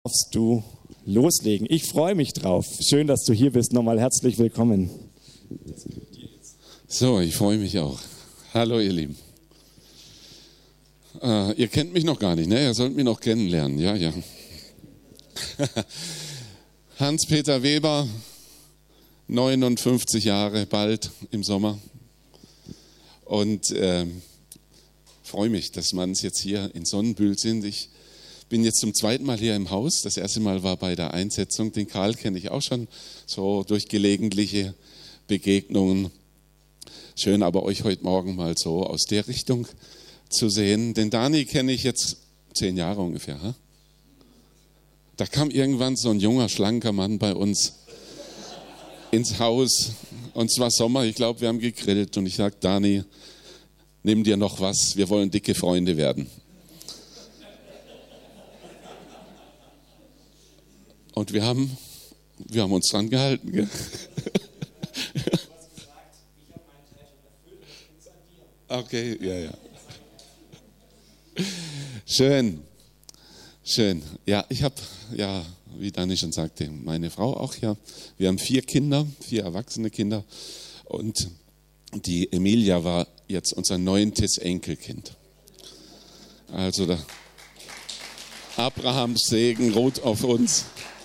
Darfst du loslegen. Ich freue mich drauf. Schön, dass du hier bist. Nochmal herzlich willkommen. So, ich freue mich auch. Hallo ihr Lieben. Ihr kennt mich noch gar nicht, ne? Ihr sollt mich noch kennenlernen. Ja. Hans-Peter Weber, 59 Jahre, bald im Sommer. Und freue mich, dass wir jetzt hier in Sonnenbühl sind. Ich bin jetzt zum zweiten Mal hier im Haus. Das erste Mal war bei der Einsetzung. Den Karl kenne ich auch schon, so durch gelegentliche Begegnungen. Schön, aber euch heute Morgen mal so aus der Richtung zu sehen. Den Dani kenne ich jetzt 10 Jahre ungefähr. He? Da kam irgendwann so ein junger, schlanker Mann bei uns ins Haus. Und es war Sommer, ich glaube, wir haben gegrillt. Und ich sagte, Dani, nimm dir noch was, wir wollen dicke Freunde werden. Und wir haben uns dran gehalten. Gell? Okay, ja. Schön. Ja, ich habe, wie Dani schon sagte, meine Frau auch hier. Wir haben 4 Kinder, 4 erwachsene Kinder. Und die Emilia war jetzt unser 9. Enkelkind. Also der Abrahams Segen ruht auf uns.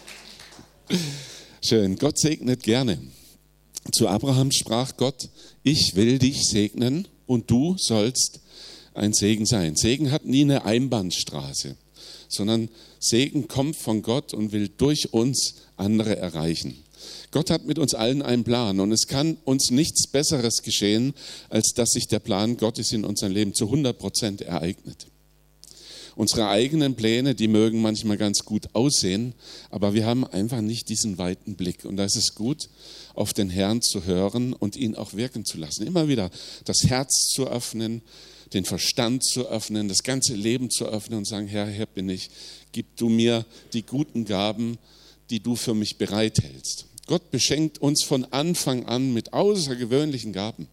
Schön, Gott segnet gerne. Zu Abraham sprach Gott, ich will dich segnen und du sollst ein Segen sein. Segen hat nie eine Einbahnstraße, sondern Segen kommt von Gott und will durch uns andere erreichen. Gott hat mit uns allen einen Plan und es kann uns nichts Besseres geschehen, als dass sich der Plan Gottes in unserem Leben zu 100% ereignet. Unsere eigenen Pläne, die mögen manchmal ganz gut aussehen, aber wir haben einfach nicht diesen weiten Blick. Und da ist es gut, auf den Herrn zu hören und ihn auch wirken zu lassen. Immer wieder das Herz zu öffnen, den Verstand zu öffnen, das ganze Leben zu öffnen und sagen, Herr, hier bin ich, gib du mir die guten Gaben, die du für mich bereithältst. Gott beschenkt uns von Anfang an mit außergewöhnlichen Gaben.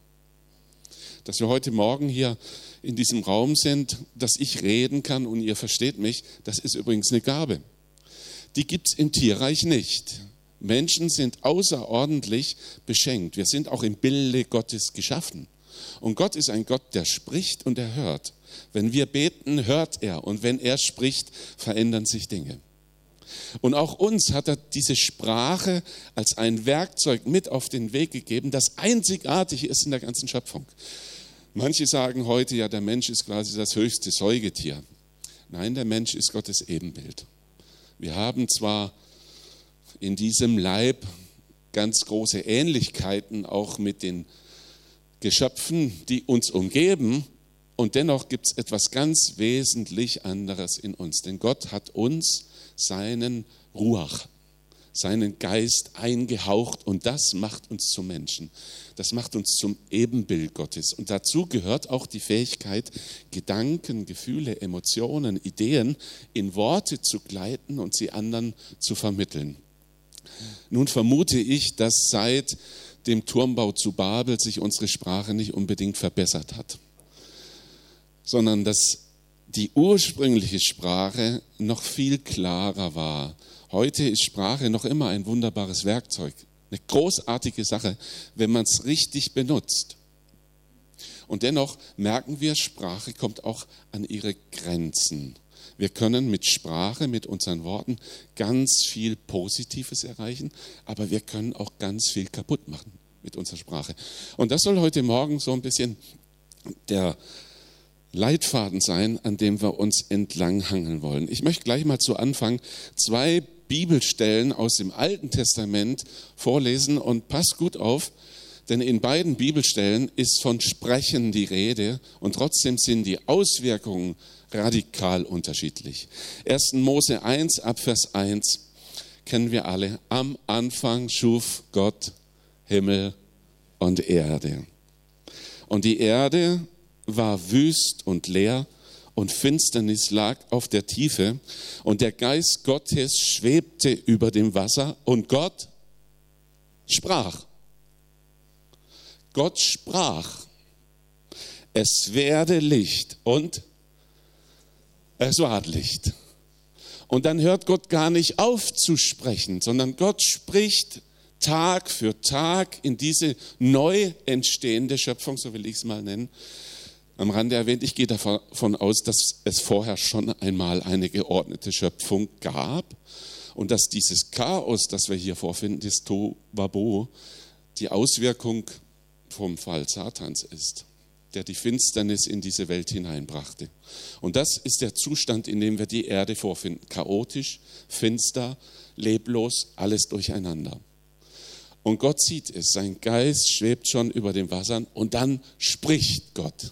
Dass wir heute Morgen hier in diesem Raum sind, dass ich reden kann und ihr versteht mich, das ist übrigens eine Gabe. Die gibt es im Tierreich nicht. Menschen sind außerordentlich beschenkt. Wir sind auch im Bilde Gottes geschaffen. Und Gott ist ein Gott, der spricht und er hört. Wenn wir beten, hört er. Und wenn er spricht, verändern sich Dinge. Und auch uns hat er diese Sprache als ein Werkzeug mit auf den Weg gegeben, das einzigartig ist in der ganzen Schöpfung. Manche sagen heute, ja, der Mensch ist quasi das höchste Säugetier. Nein, der Mensch ist Gottes Ebenbild. Wir haben zwar in diesem Leib ganz große Ähnlichkeiten auch mit den Geschöpfen, die uns umgeben, und dennoch gibt es etwas ganz wesentlich anderes in uns. Denn Gott hat uns seinen Ruach, seinen Geist eingehaucht und das macht uns zum Menschen. Das macht uns zum Ebenbild Gottes. Und dazu gehört auch die Fähigkeit, Gedanken, Gefühle, Emotionen, Ideen in Worte zu gleiten und sie anderen zu vermitteln. Nun vermute ich, dass seit dem Turmbau zu Babel sich unsere Sprache nicht unbedingt verbessert hat, sondern dass die ursprüngliche Sprache noch viel klarer war. Heute ist Sprache noch immer ein wunderbares Werkzeug. Eine großartige Sache, wenn man es richtig benutzt. Und dennoch merken wir, Sprache kommt auch an ihre Grenzen. Wir können mit Sprache, mit unseren Worten ganz viel Positives erreichen, aber wir können auch ganz viel kaputt machen mit unserer Sprache. Und das soll heute Morgen so ein bisschen der Leitfaden sein, an dem wir uns entlanghangeln wollen. Ich möchte gleich mal zu Anfang 2 Bibelstellen aus dem Alten Testament vorlesen und passt gut auf, denn in beiden Bibelstellen ist von Sprechen die Rede und trotzdem sind die Auswirkungen radikal unterschiedlich. 1. Mose 1 ab Vers 1 kennen wir alle. Am Anfang schuf Gott Himmel und Erde. Und die Erde war wüst und leer und Finsternis lag auf der Tiefe und der Geist Gottes schwebte über dem Wasser und Gott sprach. Gott sprach, es werde Licht und es ward Licht. Und dann hört Gott gar nicht auf zu sprechen, sondern Gott spricht Tag für Tag in diese neu entstehende Schöpfung, so will ich es mal nennen. Am Rande erwähnt, ich gehe davon aus, dass es vorher schon einmal eine geordnete Schöpfung gab und dass dieses Chaos, das wir hier vorfinden, das Tohuwabohu, die Auswirkung vom Fall Satans ist, der die Finsternis in diese Welt hineinbrachte. Und das ist der Zustand, in dem wir die Erde vorfinden. Chaotisch, finster, leblos, alles durcheinander. Und Gott sieht es, sein Geist schwebt schon über den Wassern und dann spricht Gott.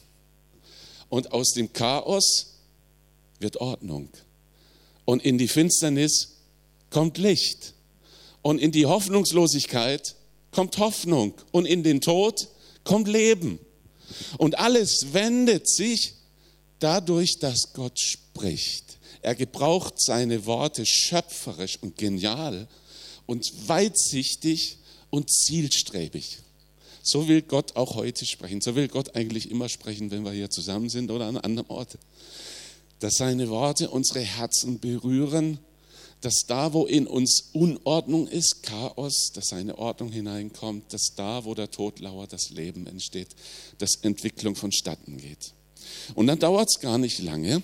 Und aus dem Chaos wird Ordnung. Und in die Finsternis kommt Licht. Und in die Hoffnungslosigkeit kommt Hoffnung. Und in den Tod kommt Leben. Und alles wendet sich dadurch, dass Gott spricht. Er gebraucht seine Worte schöpferisch und genial und weitsichtig und zielstrebig. So will Gott auch heute sprechen. So will Gott eigentlich immer sprechen, wenn wir hier zusammen sind oder an einem anderen Ort. Dass seine Worte unsere Herzen berühren, dass da, wo in uns Unordnung ist, Chaos, dass seine Ordnung hineinkommt, dass da, wo der Tod lauert, das Leben entsteht, dass Entwicklung vonstatten geht. Und dann dauert es gar nicht lange.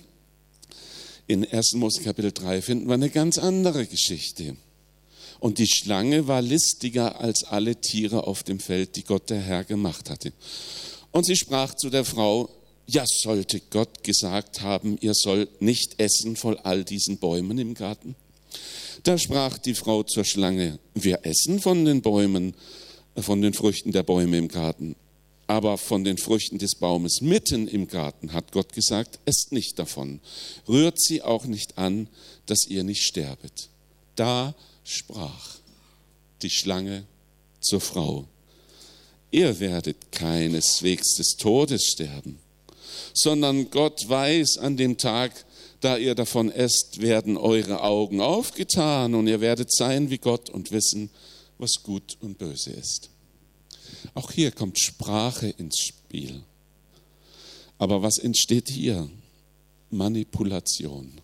In 1. Mose Kapitel 3 finden wir eine ganz andere Geschichte. Und die Schlange war listiger als alle Tiere auf dem Feld, die Gott der Herr gemacht hatte. Und sie sprach zu der Frau: Ja, sollte Gott gesagt haben, ihr sollt nicht essen von all diesen Bäumen im Garten? Da sprach die Frau zur Schlange: Wir essen von den Bäumen, von den Früchten der Bäume im Garten. Aber von den Früchten des Baumes mitten im Garten hat Gott gesagt, esst nicht davon. Rührt sie auch nicht an, dass ihr nicht sterbet. Da sprach die Schlange zur Frau: Ihr werdet keineswegs des Todes sterben, sondern Gott weiß, an dem Tag, da ihr davon esst, werden eure Augen aufgetan und ihr werdet sein wie Gott und wissen, was gut und böse ist. Auch hier kommt Sprache ins Spiel. Aber was entsteht hier? Manipulation,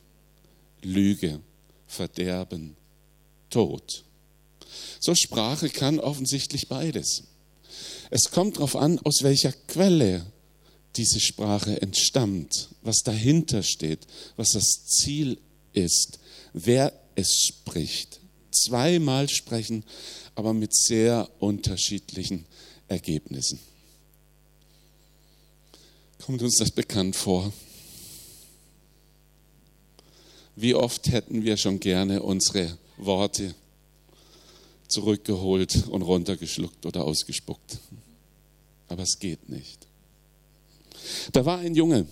Lüge, Verderben, Tod. So Sprache kann offensichtlich beides. Es kommt darauf an, aus welcher Quelle diese Sprache entstammt, was dahinter steht, was das Ziel ist, wer es spricht. Zweimal sprechen, aber mit sehr unterschiedlichen Ergebnissen. Kommt uns das bekannt vor? Wie oft hätten wir schon gerne unsere Worte zurückgeholt und runtergeschluckt oder ausgespuckt. Aber es geht nicht. Da war ein Junge,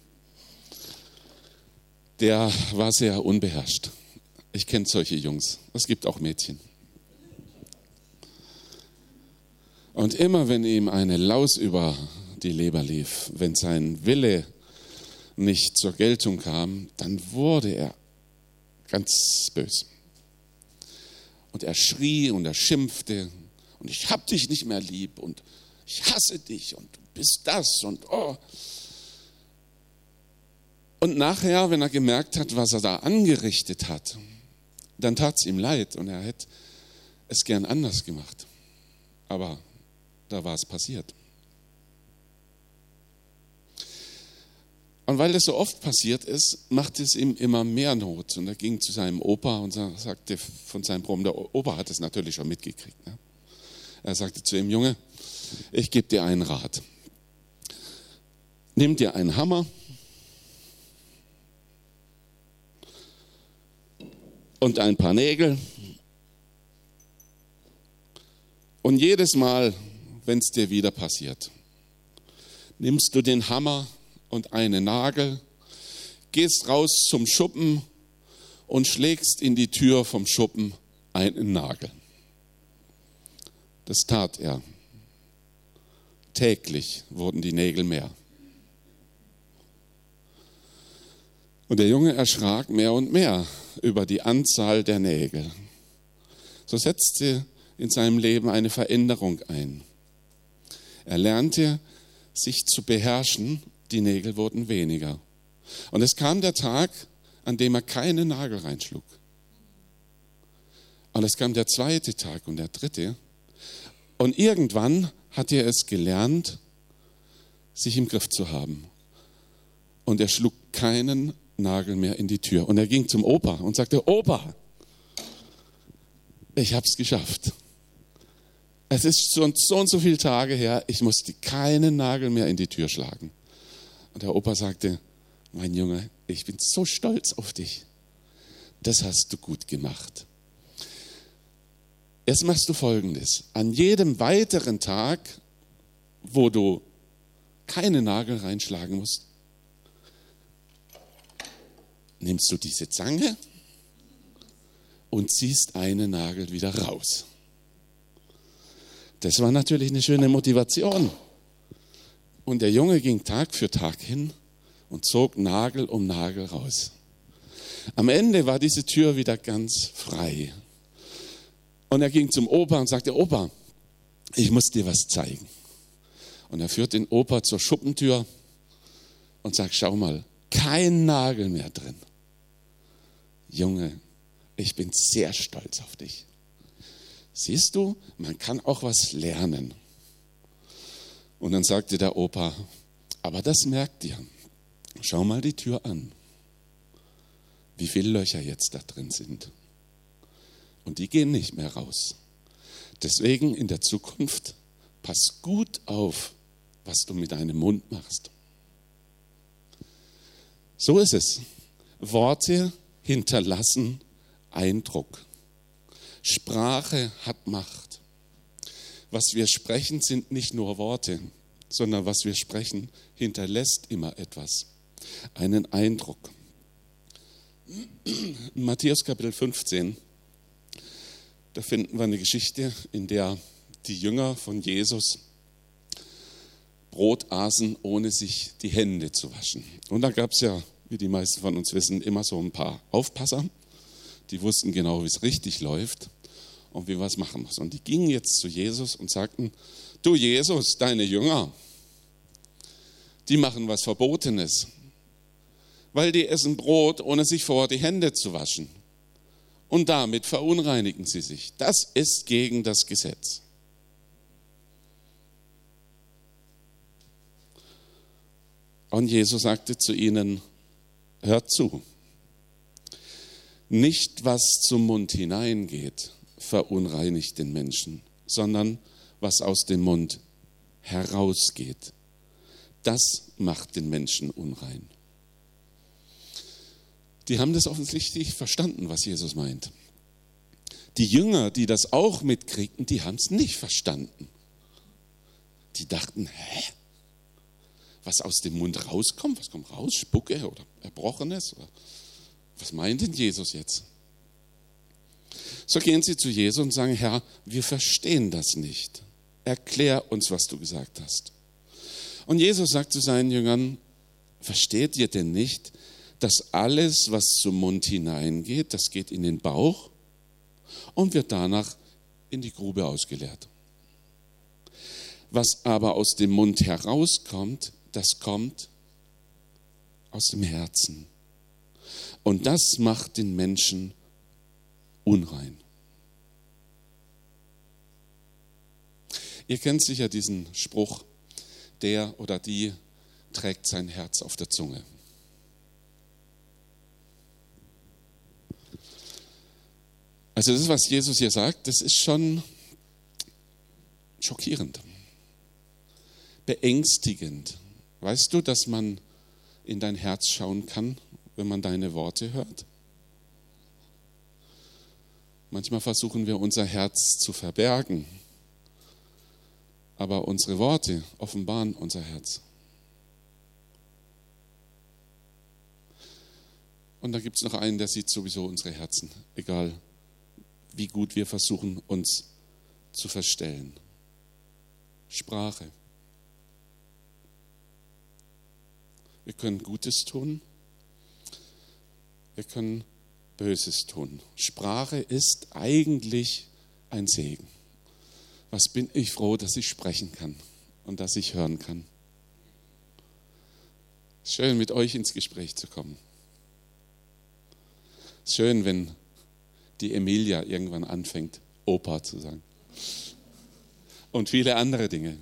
der war sehr unbeherrscht. Ich kenne solche Jungs. Es gibt auch Mädchen. Und immer wenn ihm eine Laus über die Leber lief, wenn sein Wille nicht zur Geltung kam, dann wurde er ganz böse. Und er schrie und er schimpfte und ich hab dich nicht mehr lieb und ich hasse dich und du bist das und oh. Und nachher, wenn er gemerkt hat, was er da angerichtet hat, dann tat es ihm leid und er hätte es gern anders gemacht. Aber da war es passiert. Und weil das so oft passiert ist, machte es ihm immer mehr Not. Und er ging zu seinem Opa und sagte von seinem Bruder, der Opa hat es natürlich schon mitgekriegt. Ne? Er sagte zu ihm: Junge, ich gebe dir einen Rat. Nimm dir einen Hammer und ein paar Nägel und jedes Mal, wenn es dir wieder passiert, nimmst du den Hammer und einen Nagel, gehst raus zum Schuppen und schlägst in die Tür vom Schuppen einen Nagel. Das tat er. Täglich wurden die Nägel mehr. Und der Junge erschrak mehr und mehr über die Anzahl der Nägel. So setzte in seinem Leben eine Veränderung ein. Er lernte, sich zu beherrschen, die Nägel wurden weniger. Und es kam der Tag, an dem er keinen Nagel reinschlug. Und es kam der zweite Tag und der dritte. Und irgendwann hat er es gelernt, sich im Griff zu haben. Und er schlug keinen Nagel mehr in die Tür. Und er ging zum Opa und sagte, Opa, ich habe es geschafft. Es ist schon so und so viele Tage her, ich musste keinen Nagel mehr in die Tür schlagen. Und der Opa sagte, mein Junge, ich bin so stolz auf dich. Das hast du gut gemacht. Jetzt machst du Folgendes. An jedem weiteren Tag, wo du keine Nagel reinschlagen musst, nimmst du diese Zange und ziehst einen Nagel wieder raus. Das war natürlich eine schöne Motivation. Und der Junge ging Tag für Tag hin und zog Nagel um Nagel raus. Am Ende war diese Tür wieder ganz frei. Und er ging zum Opa und sagte, Opa, ich muss dir was zeigen. Und er führt den Opa zur Schuppentür und sagt, schau mal, kein Nagel mehr drin. Junge, ich bin sehr stolz auf dich. Siehst du, man kann auch was lernen. Und dann sagte der Opa, aber das merkt ihr. Schau mal die Tür an, wie viele Löcher jetzt da drin sind. Und die gehen nicht mehr raus. Deswegen in der Zukunft, pass gut auf, was du mit deinem Mund machst. So ist es. Worte hinterlassen Eindruck. Sprache hat Macht. Was wir sprechen, sind nicht nur Worte, sondern was wir sprechen, hinterlässt immer etwas. Einen Eindruck. In Matthäus Kapitel 15, da finden wir eine Geschichte, in der die Jünger von Jesus Brot aßen, ohne sich die Hände zu waschen. Und da gab es ja, wie die meisten von uns wissen, immer so ein paar Aufpasser, die wussten genau, wie es richtig läuft und wie wir es machen müssen. Und die gingen jetzt zu Jesus und sagten, du Jesus, deine Jünger, die machen was Verbotenes, weil die essen Brot, ohne sich vorher die Hände zu waschen. Und damit verunreinigen sie sich. Das ist gegen das Gesetz. Und Jesus sagte zu ihnen, hört zu. Nicht, was zum Mund hineingeht, verunreinigt den Menschen, sondern was aus dem Mund herausgeht. Das macht den Menschen unrein. Die haben das offensichtlich verstanden, was Jesus meint. Die Jünger, die das auch mitkriegten, die haben es nicht verstanden. Die dachten, was aus dem Mund rauskommt, was kommt raus? Spucke oder Erbrochenes? Oder was meint denn Jesus jetzt? So gehen sie zu Jesus und sagen, Herr, wir verstehen das nicht. Erklär uns, was du gesagt hast. Und Jesus sagt zu seinen Jüngern, versteht ihr denn nicht, dass alles, was zum Mund hineingeht, das geht in den Bauch und wird danach in die Grube ausgeleert. Was aber aus dem Mund herauskommt, das kommt aus dem Herzen. Und das macht den Menschen unrein. Ihr kennt sicher diesen Spruch, der oder die trägt sein Herz auf der Zunge. Also das, was Jesus hier sagt, das ist schon schockierend, beängstigend. Weißt du, dass man in dein Herz schauen kann, wenn man deine Worte hört? Manchmal versuchen wir, unser Herz zu verbergen, aber unsere Worte offenbaren unser Herz. Und da gibt es noch einen, der sieht sowieso unsere Herzen, egal wie gut wir versuchen, uns zu verstellen. Sprache. Wir können Gutes tun, wir können Böses tun. Sprache ist eigentlich ein Segen. Was bin ich froh, dass ich sprechen kann und dass ich hören kann. Schön, mit euch ins Gespräch zu kommen. Schön, wenn die Emilia irgendwann anfängt, Opa zu sagen. Und viele andere Dinge.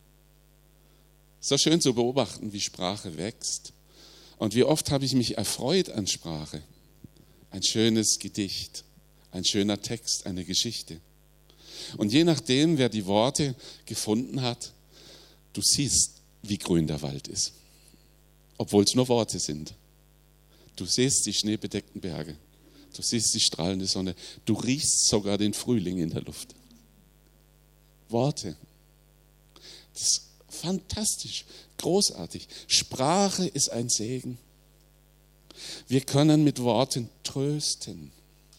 So schön zu beobachten, wie Sprache wächst. Und wie oft habe ich mich erfreut an Sprache. Ein schönes Gedicht, ein schöner Text, eine Geschichte. Und je nachdem, wer die Worte gefunden hat, du siehst, wie grün der Wald ist. Obwohl es nur Worte sind. Du siehst die schneebedeckten Berge. Du siehst die strahlende Sonne. Du riechst sogar den Frühling in der Luft. Worte. Das ist fantastisch, großartig. Sprache ist ein Segen. Wir können mit Worten trösten,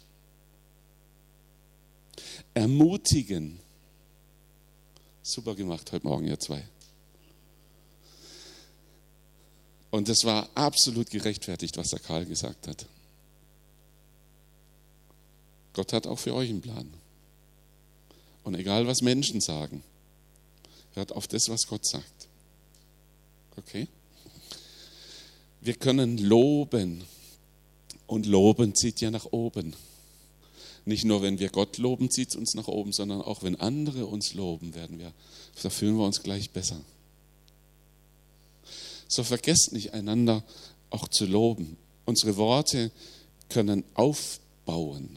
ermutigen. Super gemacht heute Morgen, ihr zwei. Und es war absolut gerechtfertigt, was der Karl gesagt hat. Gott hat auch für euch einen Plan. Und egal, was Menschen sagen, hört auf das, was Gott sagt. Okay? Wir können loben. Und loben zieht ja nach oben. Nicht nur, wenn wir Gott loben, zieht es uns nach oben, sondern auch, wenn andere uns loben, da fühlen wir uns gleich besser. So vergesst nicht, einander auch zu loben. Unsere Worte können aufbauen.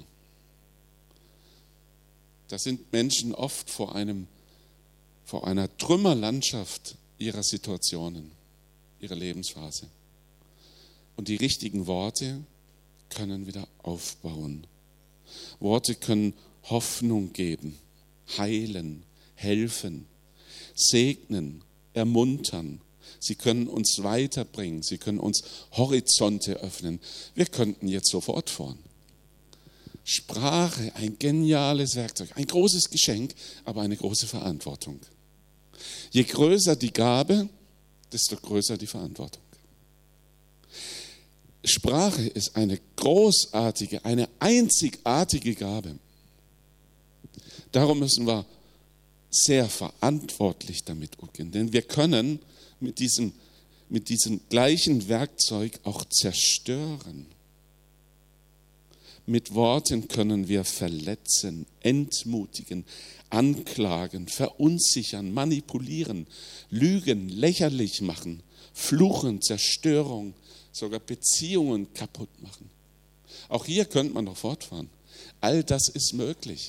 Da sind Menschen oft vor einer Trümmerlandschaft ihrer Situationen, ihrer Lebensphase. Und die richtigen Worte können wieder aufbauen. Worte können Hoffnung geben, heilen, helfen, segnen, ermuntern. Sie können uns weiterbringen, sie können uns Horizonte öffnen. Wir könnten jetzt so fortfahren. Sprache, ein geniales Werkzeug, ein großes Geschenk, aber eine große Verantwortung. Je größer die Gabe, desto größer die Verantwortung. Sprache ist eine großartige, eine einzigartige Gabe. Darum müssen wir sehr verantwortlich damit umgehen, denn wir können mit diesem gleichen Werkzeug auch zerstören. Mit Worten können wir verletzen, entmutigen, anklagen, verunsichern, manipulieren, lügen, lächerlich machen, fluchen, Zerstörung, sogar Beziehungen kaputt machen. Auch hier könnte man noch fortfahren. All das ist möglich.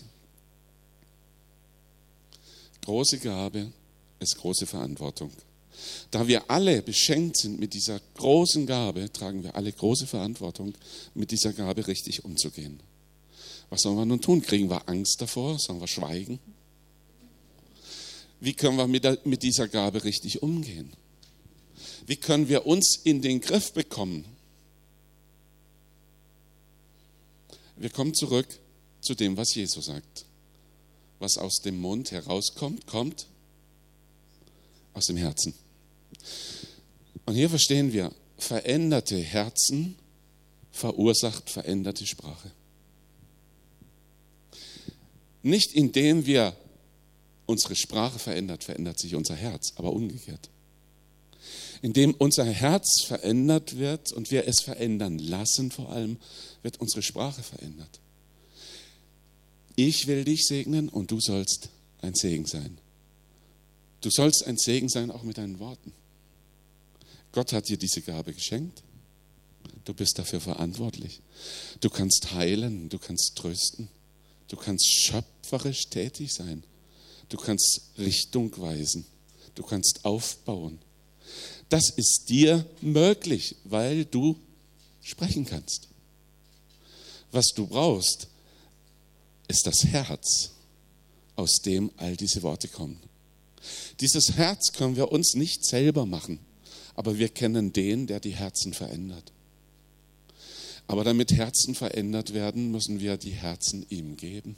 Große Gabe ist große Verantwortung. Da wir alle beschenkt sind mit dieser großen Gabe, tragen wir alle große Verantwortung, mit dieser Gabe richtig umzugehen. Was sollen wir nun tun? Kriegen wir Angst davor? Sollen wir schweigen? Wie können wir mit dieser Gabe richtig umgehen? Wie können wir uns in den Griff bekommen? Wir kommen zurück zu dem, was Jesus sagt. Was aus dem Mund herauskommt, kommt aus dem Herzen. Und hier verstehen wir, veränderte Herzen verursacht veränderte Sprache. Nicht indem wir unsere Sprache verändert sich unser Herz, aber umgekehrt. Indem unser Herz verändert wird und wir es verändern lassen vor allem, wird unsere Sprache verändert. Ich will dich segnen und du sollst ein Segen sein. Du sollst ein Segen sein, auch mit deinen Worten. Gott hat dir diese Gabe geschenkt. Du bist dafür verantwortlich. Du kannst heilen, du kannst trösten, du kannst schöpferisch tätig sein. Du kannst Richtung weisen, du kannst aufbauen. Das ist dir möglich, weil du sprechen kannst. Was du brauchst, ist das Herz, aus dem all diese Worte kommen. Dieses Herz können wir uns nicht selber machen, aber wir kennen den, der die Herzen verändert. Aber damit Herzen verändert werden, müssen wir die Herzen ihm geben.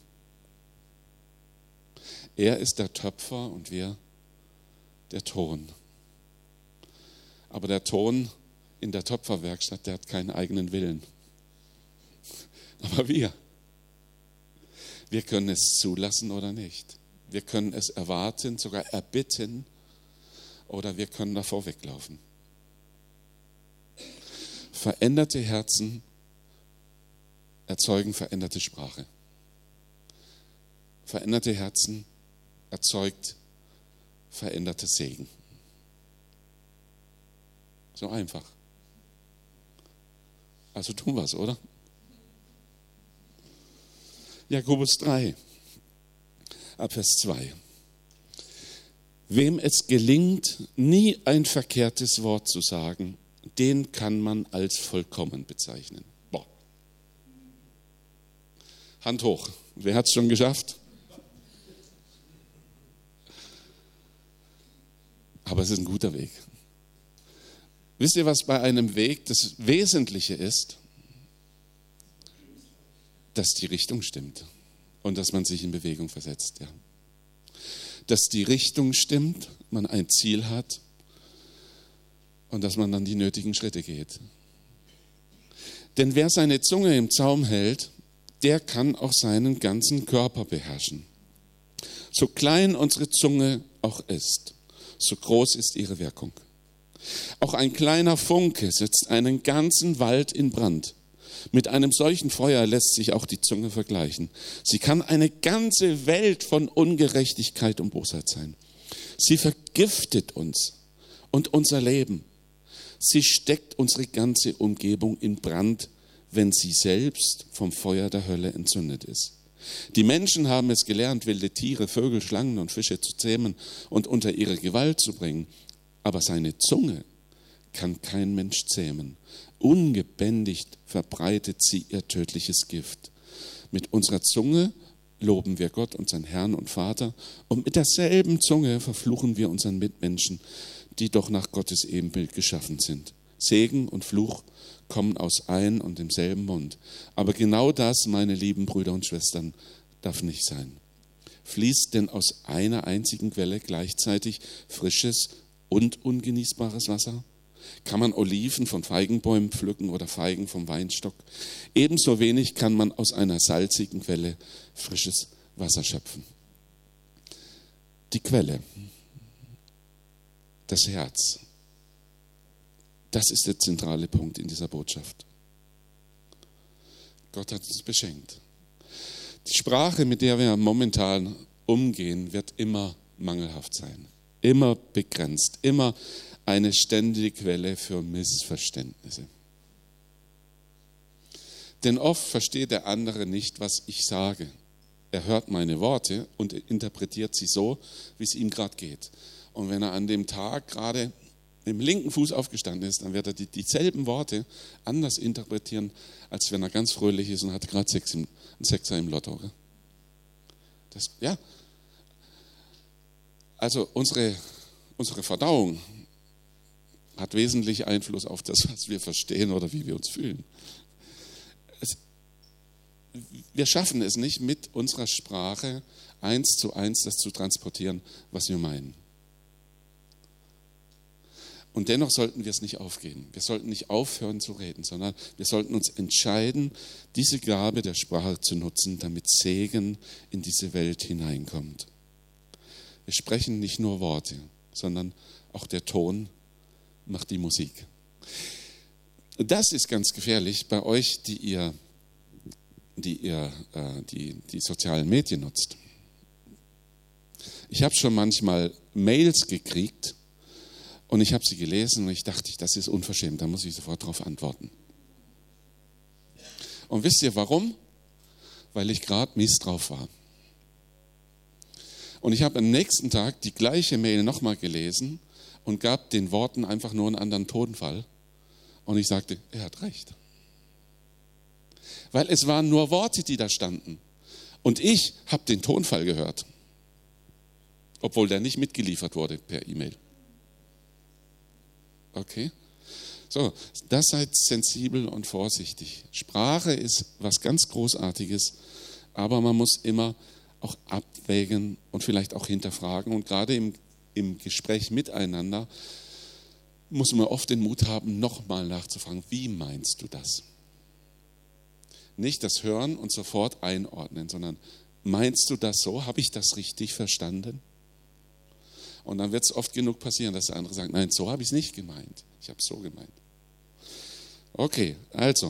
Er ist der Töpfer und wir der Ton. Aber der Ton in der Töpferwerkstatt, der hat keinen eigenen Willen. Aber wir können es zulassen oder nicht. Wir können es erwarten, sogar erbitten, oder wir können davor weglaufen. Veränderte Herzen erzeugen veränderte Sprache. Veränderte Herzen erzeugt verändertes Segen. So einfach. Also tun wir es, oder? Jakobus 3, Abvers 2. Wem es gelingt, nie ein verkehrtes Wort zu sagen, den kann man als vollkommen bezeichnen. Boah. Hand hoch. Wer hat es schon geschafft? Aber es ist ein guter Weg. Wisst ihr, was bei einem Weg das Wesentliche ist? Dass die Richtung stimmt und dass man sich in Bewegung versetzt. Ja. Dass die Richtung stimmt, man ein Ziel hat und dass man dann die nötigen Schritte geht. Denn wer seine Zunge im Zaum hält, der kann auch seinen ganzen Körper beherrschen. So klein unsere Zunge auch ist, so groß ist ihre Wirkung. Auch ein kleiner Funke setzt einen ganzen Wald in Brand. Mit einem solchen Feuer lässt sich auch die Zunge vergleichen. Sie kann eine ganze Welt von Ungerechtigkeit und Bosheit sein. Sie vergiftet uns und unser Leben. Sie steckt unsere ganze Umgebung in Brand, wenn sie selbst vom Feuer der Hölle entzündet ist. Die Menschen haben es gelernt, wilde Tiere, Vögel, Schlangen und Fische zu zähmen und unter ihre Gewalt zu bringen. Aber seine Zunge kann kein Mensch zähmen. Ungebändigt verbreitet sie ihr tödliches Gift. Mit unserer Zunge loben wir Gott, unseren Herrn und Vater, und mit derselben Zunge verfluchen wir unseren Mitmenschen, die doch nach Gottes Ebenbild geschaffen sind. Segen und Fluch kommen aus ein und demselben Mund. Aber genau das, meine lieben Brüder und Schwestern, darf nicht sein. Fließt denn aus einer einzigen Quelle gleichzeitig frisches und ungenießbares Wasser? Kann man Oliven von Feigenbäumen pflücken oder Feigen vom Weinstock? Ebenso wenig kann man aus einer salzigen Quelle frisches Wasser schöpfen. Die Quelle, das Herz, das ist der zentrale Punkt in dieser Botschaft. Gott hat uns beschenkt. Die Sprache, mit der wir momentan umgehen, wird immer mangelhaft sein, immer begrenzt, immer eine ständige Quelle für Missverständnisse. Denn oft versteht der andere nicht, was ich sage. Er hört meine Worte und interpretiert sie so, wie es ihm gerade geht. Und wenn er an dem Tag gerade mit dem linken Fuß aufgestanden ist, dann wird er dieselben Worte anders interpretieren, als wenn er ganz fröhlich ist und hat gerade einen Sechser im Lotto. Das, ja. Also unsere Verdauung hat wesentlich Einfluss auf das, was wir verstehen oder wie wir uns fühlen. Wir schaffen es nicht, mit unserer Sprache 1:1 das zu transportieren, was wir meinen. Und dennoch sollten wir es nicht aufgeben. Wir sollten nicht aufhören zu reden, sondern wir sollten uns entscheiden, diese Gabe der Sprache zu nutzen, damit Segen in diese Welt hineinkommt. Wir sprechen nicht nur Worte, sondern auch der Ton macht die Musik. Das ist ganz gefährlich bei euch, die sozialen Medien nutzt. Ich habe schon manchmal Mails gekriegt und ich habe sie gelesen und ich dachte, das ist unverschämt, da muss ich sofort darauf antworten. Und wisst ihr warum? Weil ich gerade mies drauf war. Und ich habe am nächsten Tag die gleiche Mail nochmal gelesen und gab den Worten einfach nur einen anderen Tonfall. Und ich sagte, er hat recht. Weil es waren nur Worte, die da standen. Und ich habe den Tonfall gehört. Obwohl der nicht mitgeliefert wurde per E-Mail. Okay? So, das seid sensibel und vorsichtig. Sprache ist was ganz Großartiges, aber man muss immer auch abwägen und vielleicht auch hinterfragen. Und gerade im Gespräch miteinander muss man oft den Mut haben, nochmal nachzufragen, wie meinst du das? Nicht das Hören und sofort einordnen, sondern meinst du das so? Habe ich das richtig verstanden? Und dann wird es oft genug passieren, dass der andere sagt, nein, so habe ich es nicht gemeint. Ich habe es so gemeint. Okay, also,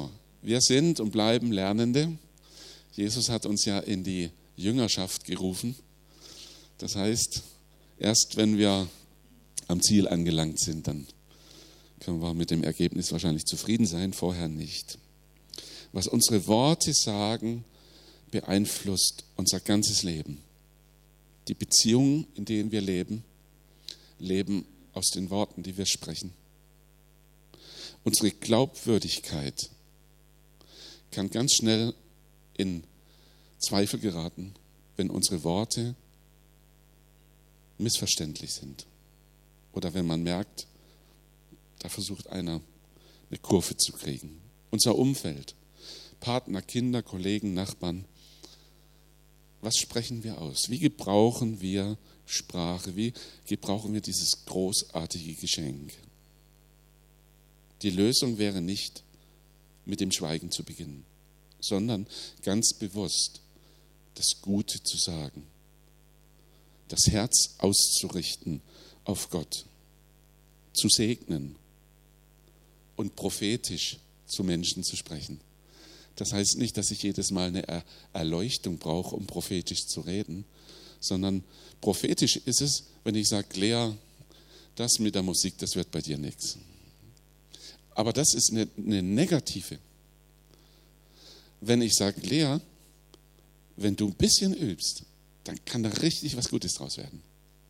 Wir sind und bleiben Lernende. Jesus hat uns ja in die Jüngerschaft gerufen. Das heißt, erst wenn wir am Ziel angelangt sind, dann können wir mit dem Ergebnis wahrscheinlich zufrieden sein, vorher nicht. Was unsere Worte sagen, beeinflusst unser ganzes Leben. Die Beziehungen, in denen wir leben, leben aus den Worten, die wir sprechen. Unsere Glaubwürdigkeit kann ganz schnell in Zweifel geraten, wenn unsere Worte missverständlich sind. Oder wenn man merkt, da versucht einer eine Kurve zu kriegen. Unser Umfeld, Partner, Kinder, Kollegen, Nachbarn. Was sprechen wir aus? Wie gebrauchen wir Sprache? Wie gebrauchen wir dieses großartige Geschenk? Die Lösung wäre nicht, mit dem Schweigen zu beginnen, sondern ganz bewusst das Gute zu sagen, das Herz auszurichten auf Gott, zu segnen und prophetisch zu Menschen zu sprechen. Das heißt nicht, dass ich jedes Mal eine Erleuchtung brauche, um prophetisch zu reden, sondern prophetisch ist es, wenn ich sage, Lea, das mit der Musik, das wird bei dir nichts. Aber das ist eine negative. Wenn ich sage, Lea, wenn du ein bisschen übst, dann kann da richtig was Gutes draus werden.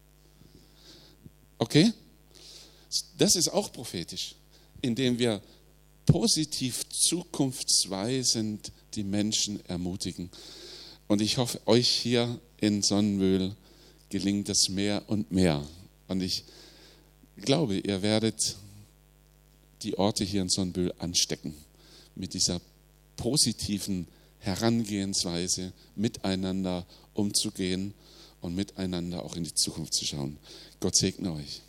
Okay? Das ist auch prophetisch, indem wir positiv zukunftsweisend die Menschen ermutigen. Und ich hoffe, euch hier in Sonnenmühl gelingt das mehr und mehr. Und ich glaube, ihr werdet die Orte hier in Sonnenmühl anstecken mit dieser positiven Herangehensweise, miteinander umzugehen und miteinander auch in die Zukunft zu schauen. Gott segne euch.